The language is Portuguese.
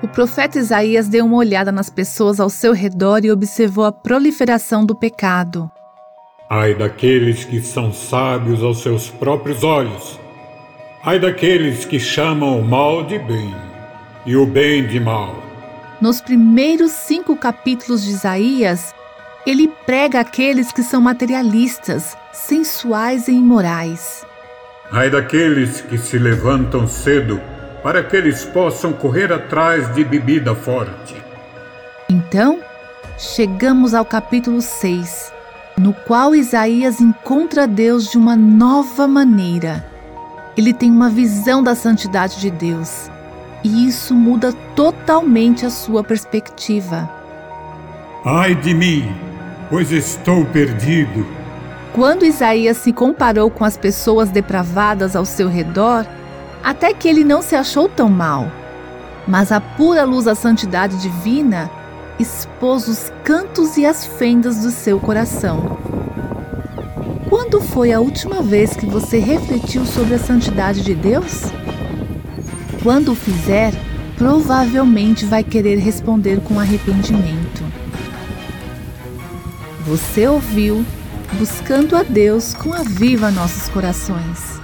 O profeta Isaías deu uma olhada nas pessoas ao seu redor e observou a proliferação do pecado. Ai daqueles que são sábios aos seus próprios olhos. Ai daqueles que chamam o mal de bem e o bem de mal. Nos primeiros 5 capítulos de Isaías, ele prega aqueles que são materialistas, sensuais e imorais. Ai daqueles que se levantam cedo para que eles possam correr atrás de bebida forte. Então, chegamos ao capítulo 6, no qual Isaías encontra Deus de uma nova maneira. Ele tem uma visão da santidade de Deus, e isso muda totalmente a sua perspectiva. Ai de mim, pois estou perdido. Quando Isaías se comparou com as pessoas depravadas ao seu redor, até que ele não se achou tão mal. Mas a pura luz da santidade divina expôs os cantos e as fendas do seu coração. Quando foi a última vez que você refletiu sobre a santidade de Deus? Quando o fizer, provavelmente vai querer responder com arrependimento. Você ouviu Buscando a Deus com Aviva Nossos Corações.